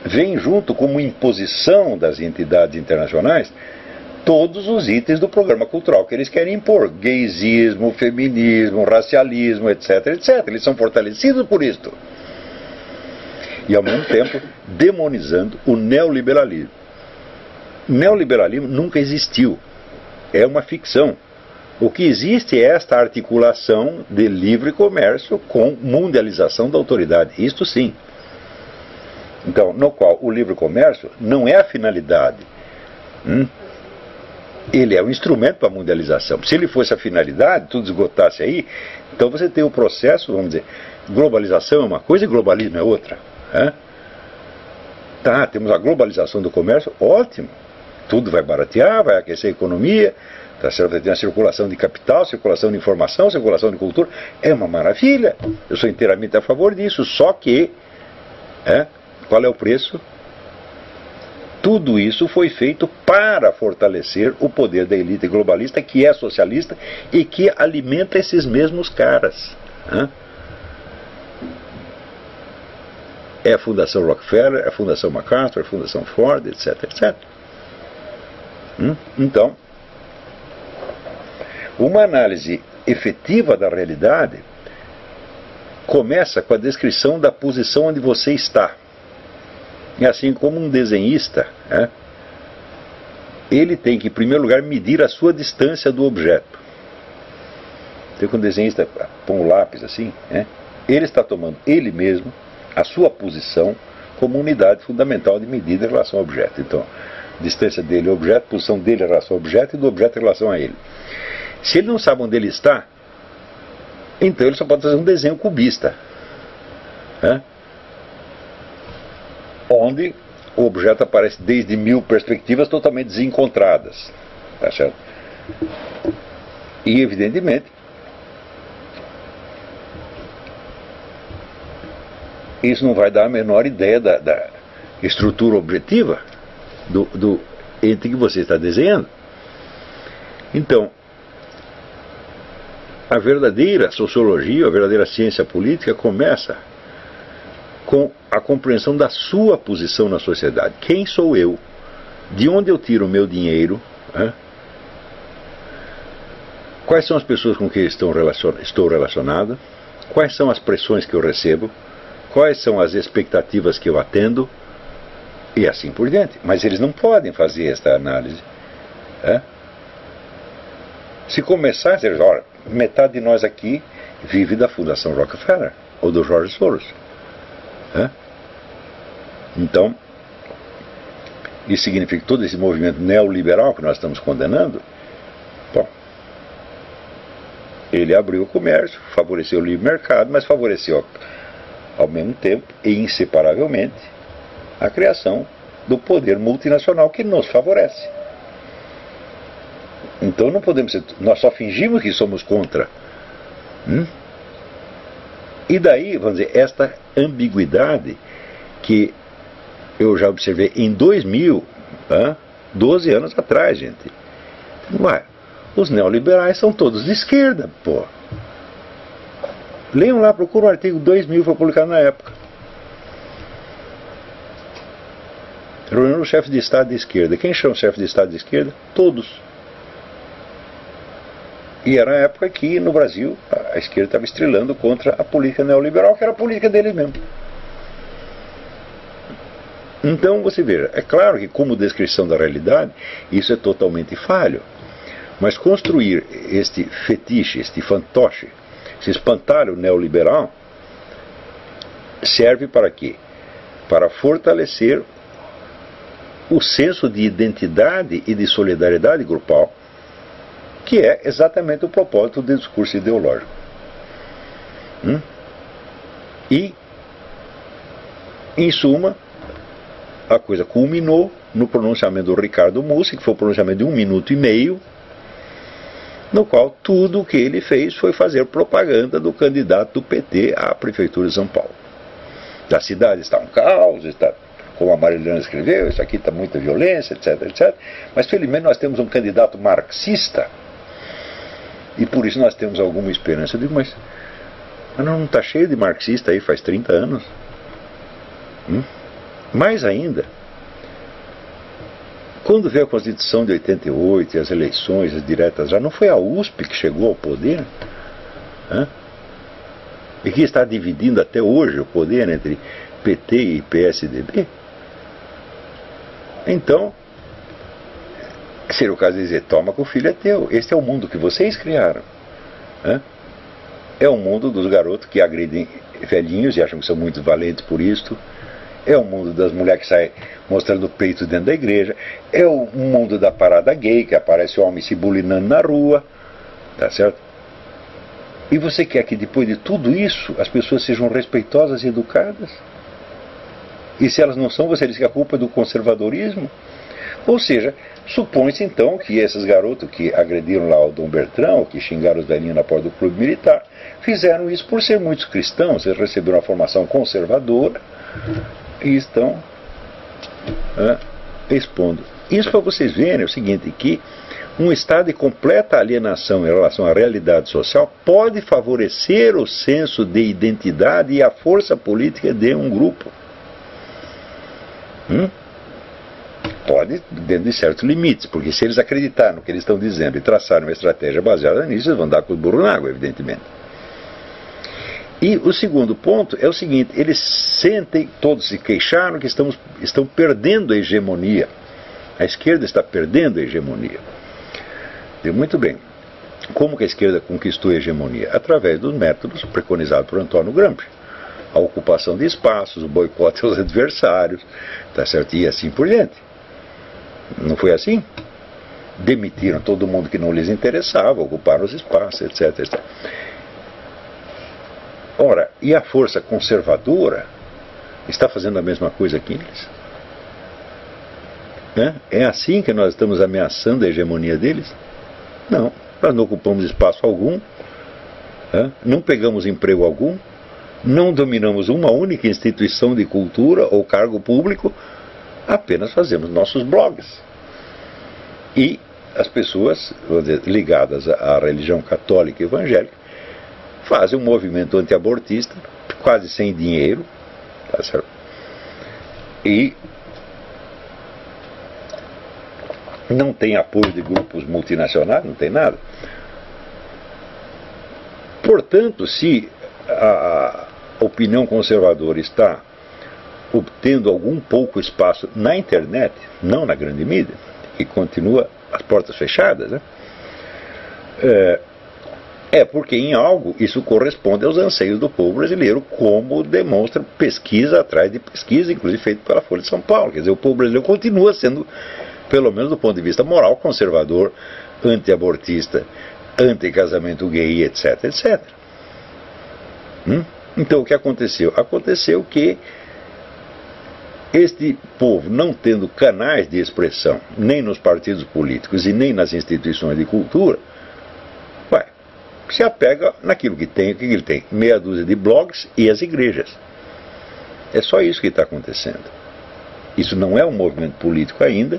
vem junto como imposição das entidades internacionais todos os itens do programa cultural que eles querem impor: gaysismo, feminismo, racialismo, etc, etc. Eles são fortalecidos por isto. E ao mesmo tempo demonizando o neoliberalismo. O neoliberalismo nunca existiu. É uma ficção. O que existe é esta articulação de livre comércio com mundialização da autoridade. Isto sim. Então, no qual o livre comércio não é a finalidade. Ele é o instrumento para a mundialização. Se ele fosse a finalidade, tudo esgotasse aí, então você tem o processo, vamos dizer, globalização é uma coisa e globalismo é outra. Tá, temos a globalização do comércio, ótimo. Tudo vai baratear, vai aquecer a economia, tá certo? Vai ter uma circulação de capital, circulação de informação, circulação de cultura. É uma maravilha. Eu sou inteiramente a favor disso. Só que, qual é o preço? Tudo isso foi feito para fortalecer o poder da elite globalista, que é socialista e que alimenta esses mesmos caras. É a Fundação Rockefeller, é a Fundação MacArthur, é a Fundação Ford, etc, etc. Então, uma análise efetiva da realidade começa com a descrição da posição onde você está. E assim como um desenhista, ele tem que, em primeiro lugar, medir a sua distância do objeto. Então, quando o desenhista põe um lápis assim, ele está tomando ele mesmo a sua posição como unidade fundamental de medida em relação ao objeto. Então, distância dele ao objeto, posição dele em relação ao objeto e do objeto em relação a ele. Se ele não sabe onde ele está, então ele só pode fazer um desenho cubista, onde o objeto aparece desde 1000 perspectivas totalmente desencontradas. Tá certo? E, evidentemente, isso não vai dar a menor ideia da estrutura objetiva do ente que você está desenhando. Então, a verdadeira sociologia, a verdadeira ciência política começa com a compreensão da sua posição na sociedade. Quem sou eu? De onde eu tiro o meu dinheiro? Quais são as pessoas com quem estou relacionado? Quais são as pressões que eu recebo? Quais são as expectativas que eu atendo? E assim por diante. Mas eles não podem fazer esta análise. Se começar a dizer, olha, metade de nós aqui vive da Fundação Rockefeller ou do George Soros. Então, isso significa que todo esse movimento neoliberal que nós estamos condenando, bom, ele abriu o comércio, favoreceu o livre mercado, mas favoreceu ao mesmo tempo e inseparavelmente a criação do poder multinacional que nos favorece. Então não podemos ser, nós só fingimos que somos contra. E daí, vamos dizer, esta ambiguidade que eu já observei em 2000, 12 anos atrás, gente. Ué, os neoliberais são todos de esquerda, pô. Leiam lá, procuram o artigo 2000, foi publicado na época. Reunião do chefe de Estado de esquerda. Quem chama o chefe de Estado de esquerda? Todos. E era a época que no Brasil a esquerda estava estrelando contra a política neoliberal, que era a política deles mesmo. Então você veja, é claro que como descrição da realidade isso é totalmente falho, mas construir este fetiche, este fantoche, esse espantalho neoliberal serve para quê? Para fortalecer o senso de identidade e de solidariedade grupal, que é exatamente o propósito do discurso ideológico. E, em suma, a coisa culminou no pronunciamento do Ricardo Mussi, que foi um pronunciamento de 1 minuto e meio, no qual tudo o que ele fez foi fazer propaganda do candidato do PT à Prefeitura de São Paulo. A cidade está um caos, está, como a Marilena escreveu, isso aqui está muita violência, etc, etc. Mas felizmente nós temos um candidato marxista e por isso nós temos alguma esperança. Eu digo, mas não está cheio de marxista aí faz 30 anos? Mais ainda, quando veio a Constituição de 88 e as eleições as diretas já, não foi a USP que chegou ao poder? Hã? E que está dividindo até hoje o poder entre PT e PSDB? Então, seria o caso de dizer, toma que o filho é teu, este é o mundo que vocês criaram. Hã? É o mundo dos garotos que agridem velhinhos e acham que são muito valentes por isto. É o mundo das mulheres que saem mostrando o peito dentro da igreja. É o mundo da parada gay, que aparece homem se bulinando na rua. Tá certo? E você quer que depois de tudo isso as pessoas sejam respeitosas e educadas? E se elas não são, você diz que a culpa é do conservadorismo? Ou seja, supõe-se então que esses garotos que agrediram lá o Dom Bertrão, que xingaram os velhinhos na porta do clube militar, fizeram isso por ser muitos cristãos, eles receberam uma formação conservadora e estão expondo. Isso para vocês verem é o seguinte, que um estado de completa alienação em relação à realidade social pode favorecer o senso de identidade e a força política de um grupo. Pode, dentro de certos limites, porque se eles acreditarem no que eles estão dizendo e traçarem uma estratégia baseada nisso, eles vão dar com o burro na água, evidentemente. E o segundo ponto é o seguinte, eles sentem, todos se queixaram que estão perdendo a hegemonia. A esquerda está perdendo a hegemonia. Muito bem. Como que a esquerda conquistou a hegemonia? Através dos métodos preconizados por Antônio Gramsci. A ocupação de espaços, o boicote aos adversários, tá certo? E assim por diante. Não foi assim? Demitiram todo mundo que não lhes interessava, ocuparam os espaços, etc, etc. Ora, e a força conservadora está fazendo a mesma coisa que eles? É assim que nós estamos ameaçando a hegemonia deles? Não, nós não ocupamos espaço algum, não pegamos emprego algum, não dominamos uma única instituição de cultura ou cargo público, apenas fazemos nossos blogs. E as pessoas, vamos dizer, ligadas à religião católica e evangélica fazem um movimento antiabortista, quase sem dinheiro, tá certo? E não tem apoio de grupos multinacionais, não tem nada. Portanto, se a opinião conservadora está obtendo algum pouco espaço na internet, não na grande mídia, que continua as portas fechadas, né? É porque em algo isso corresponde aos anseios do povo brasileiro, como demonstra pesquisa atrás de pesquisa, inclusive feita pela Folha de São Paulo. Quer dizer, o povo brasileiro continua sendo, pelo menos do ponto de vista moral, conservador, anti-abortista, anti-casamento gay, etc, etc. Então o que aconteceu? Aconteceu que este povo, não tendo canais de expressão, nem nos partidos políticos e nem nas instituições de cultura, se apega naquilo que tem. O que ele tem? Meia dúzia de blogs e as igrejas. É só isso que está acontecendo. Isso não é um movimento político ainda.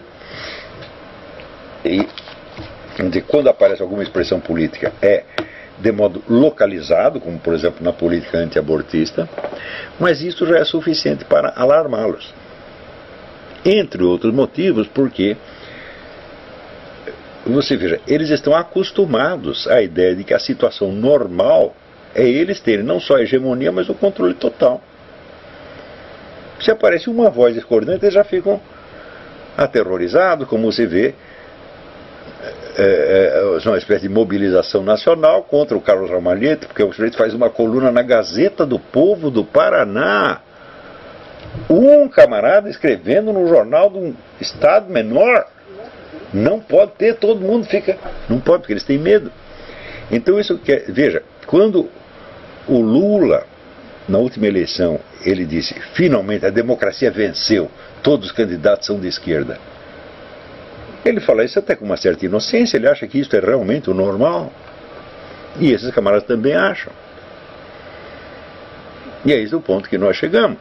E quando aparece alguma expressão política é de modo localizado, como por exemplo na política antiabortista, mas isso já é suficiente para alarmá-los. Entre outros motivos, porque você veja, eles estão acostumados à ideia de que a situação normal é eles terem não só a hegemonia, mas o controle total. Se aparece uma voz discordante, eles já ficam aterrorizados, como você vê, uma espécie de mobilização nacional contra o Carlos Ramalhete, porque o sujeito faz uma coluna na Gazeta do Povo do Paraná. Um camarada escrevendo no jornal de um estado menor. Não pode ter, todo mundo fica. Não pode, porque eles têm medo. Então isso quer. Veja, quando o Lula, na última eleição, ele disse, finalmente a democracia venceu, todos os candidatos são de esquerda. Ele fala isso até com uma certa inocência, ele acha que isso é realmente o normal. E esses camaradas também acham. E é esse o ponto que nós chegamos.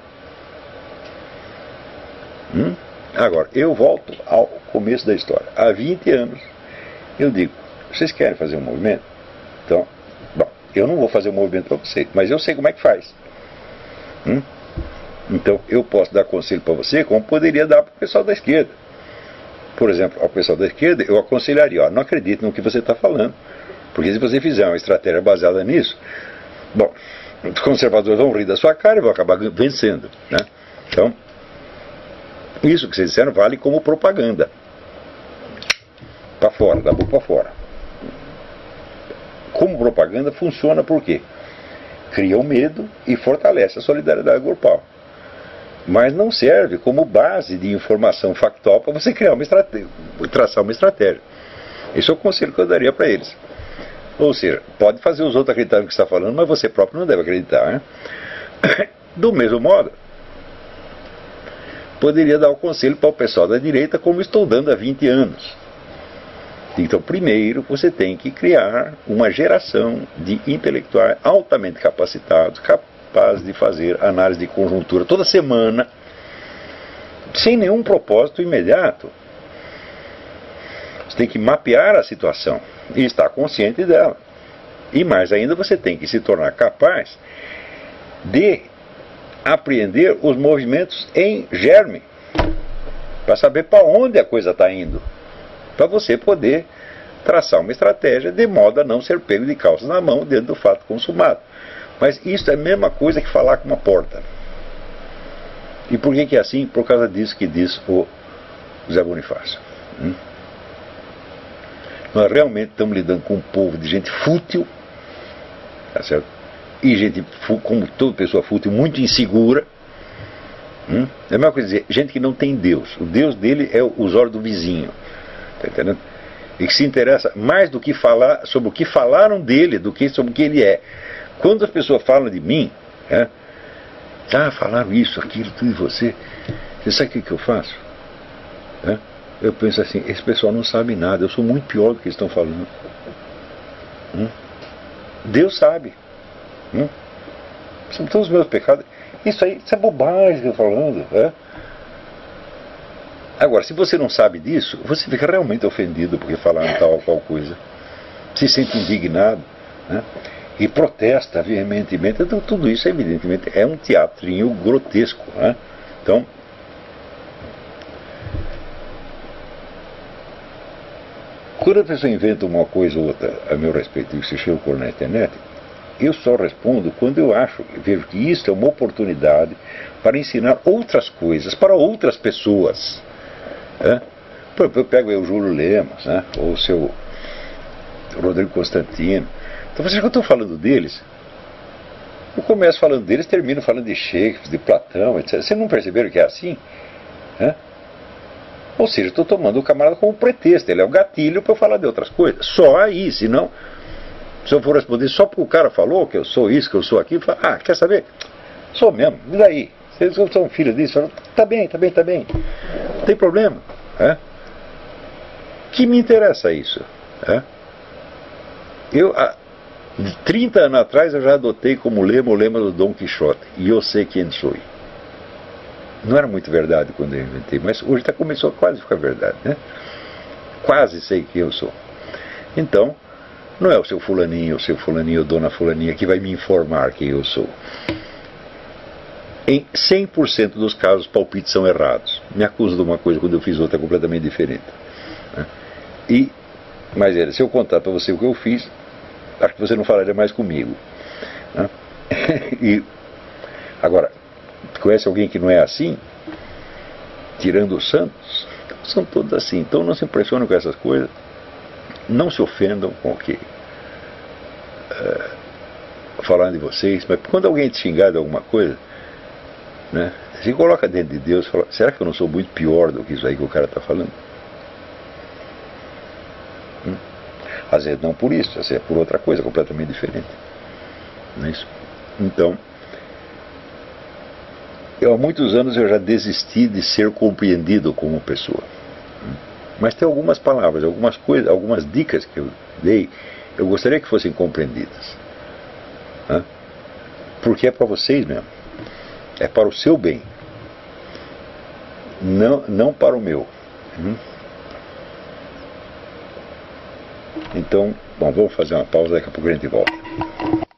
Agora, eu volto ao começo da história. Há 20 anos, eu digo, vocês querem fazer um movimento? Então, bom, eu não vou fazer um movimento para vocês, mas eu sei como é que faz. Então eu posso dar conselho para você como poderia dar para o pessoal da esquerda. Por exemplo, ao pessoal da esquerda eu aconselharia, não acredite no que você está falando, porque se você fizer uma estratégia baseada nisso, bom, os conservadores vão rir da sua cara e vão acabar vencendo, né? Então, isso que vocês disseram vale como propaganda. Para fora, da boca para fora. Como propaganda funciona por quê? Cria o medo e fortalece a solidariedade grupal. Mas não serve como base de informação factual para você criar uma estratégia, traçar uma estratégia. Esse é o conselho que eu daria para eles. Ou seja, pode fazer os outros acreditarem no que está falando, mas você próprio não deve acreditar, né? Do mesmo modo, poderia dar o conselho para o pessoal da direita, como estou dando há 20 anos. Então, primeiro, você tem que criar uma geração de intelectuais altamente capacitados, capazes de fazer análise de conjuntura toda semana, sem nenhum propósito imediato. Você tem que mapear a situação e estar consciente dela. E mais ainda, você tem que se tornar capaz de apreender os movimentos em germe, para saber para onde a coisa está indo, para você poder traçar uma estratégia de modo a não ser pego de calças na mão dentro do fato consumado. Mas isso é a mesma coisa que falar com uma porta. E por que é assim? Por causa disso que diz o Zé Bonifácio. Nós realmente estamos lidando com um povo de gente fútil, tá certo? E gente, como toda pessoa fútil, muito insegura. É a mesma coisa dizer, gente que não tem Deus. O Deus dele é os olhos do vizinho. Tá entendendo? E que se interessa mais do que falar sobre o que falaram dele do que sobre o que ele é. Quando as pessoas falam de mim, falaram isso, aquilo, tudo de você sabe o que eu faço? Eu penso assim, esse pessoal não sabe nada, eu sou muito pior do que eles estão falando. Deus sabe. São todos os meus pecados. Isso é bobagem que eu estou falando. Agora, se você não sabe disso, você fica realmente ofendido porque falaram tal ou qual coisa. Se sente indignado, e protesta veementemente. Então, tudo isso, evidentemente, é um teatrinho grotesco. Então, quando a pessoa inventa uma coisa ou outra a meu respeito e se chega na internet, eu só respondo quando eu vejo que isso é uma oportunidade para ensinar outras coisas para outras pessoas. Eu pego o Júlio Lemos, ou o seu Rodrigo Constantino. Então vocês que eu estou falando deles, eu começo falando deles, termino falando de Shakespeare, de Platão, etc. Vocês não perceberam que é assim? Ou seja, estou tomando o camarada como pretexto, ele é o gatilho para eu falar de outras coisas. Só aí, senão, se eu for responder só porque o cara falou que eu sou isso, que eu sou aquilo, eu falo, quer saber? Sou mesmo, e daí? Vocês são filhos disso? Falam, tá bem. Não tem problema. Que me interessa isso? Eu, há 30 anos atrás, eu já adotei como lema o lema do Dom Quixote. E eu sei quem sou. Não era muito verdade quando eu inventei, mas hoje começou a quase ficar verdade, Quase sei quem eu sou. Então, não é o seu fulaninho, ou dona fulaninha que vai me informar quem eu sou. Em 100% dos casos, os palpites são errados. Me acusam de uma coisa quando eu fiz outra completamente diferente. Mas se eu contar para você o que eu fiz, acho que você não falaria mais comigo. E agora, conhece alguém que não é assim? Tirando os santos, são todos assim. Então não se impressionem com essas coisas. Não se ofendam com o que falando de vocês. Mas quando alguém te xingar de alguma coisa, se coloca dentro de Deus e fala, será que eu não sou muito pior do que isso aí que o cara está falando? Às vezes não por isso, às vezes é por outra coisa completamente diferente. Não é isso? Então, há muitos anos eu já desisti de ser compreendido como pessoa. Mas tem algumas palavras, algumas coisas, algumas dicas que eu dei, eu gostaria que fossem compreendidas. Porque é para vocês mesmo. É para o seu bem. Não para o meu. Então, vamos fazer uma pausa, daqui a pouco a gente volta.